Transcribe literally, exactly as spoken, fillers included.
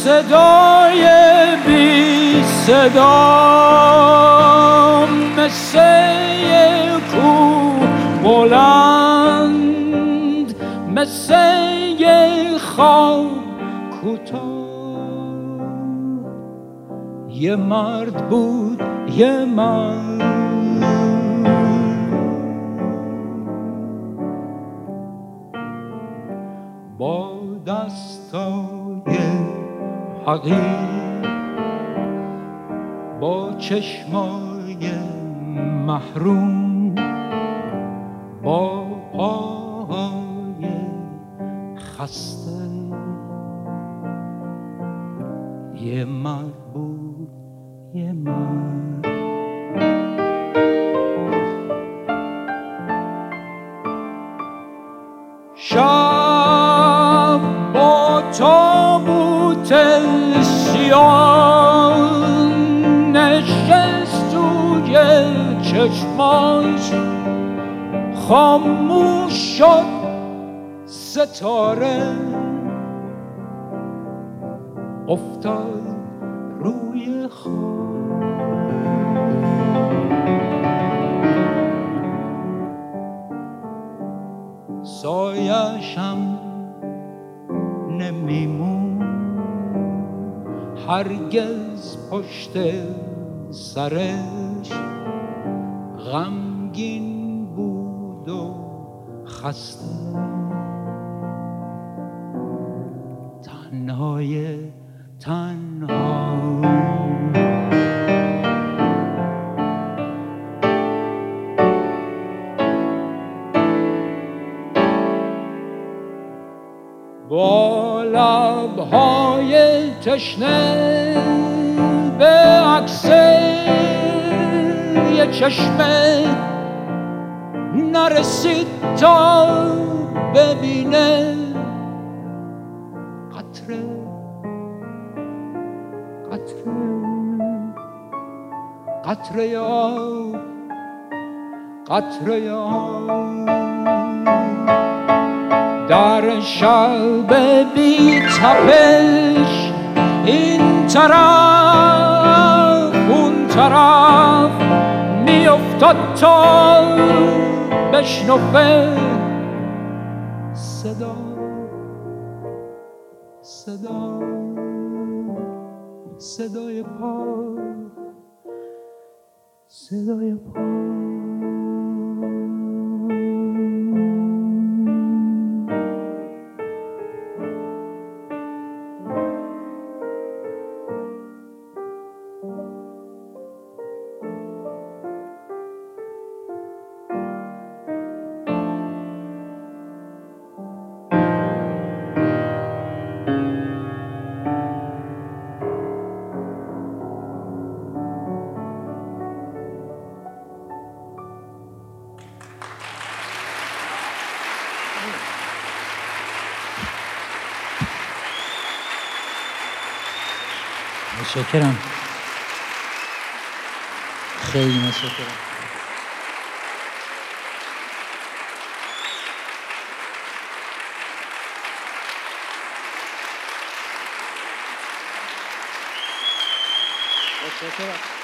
صدای بی صدا، مثل یک کوه بلند، مثل یک خواب کوتاه. یه مرد بود، یه مرد، با دستای حقیر، با چشمای محروم، با پاهای خسته. یه مرد بود، یه مرد. شب با تابوت سیاه نشست توی چشماش، خاموش شد ستاره، افتاد روی خاک. سایه‌شم نمیمون هرگز پشت سرش، غمگین بود و خسته، تنهای تنها. با لبهای تشنه به عکس یه چشمه نرسید تا ببینه قطره قطره قطره آب، قطره آب. در شب بی تپش این طرف اون طرف می افتاد تا بشنفه صدا صدا صدای پا، صدای پا. متشکرم، خیلی متشکرم. متشکرم.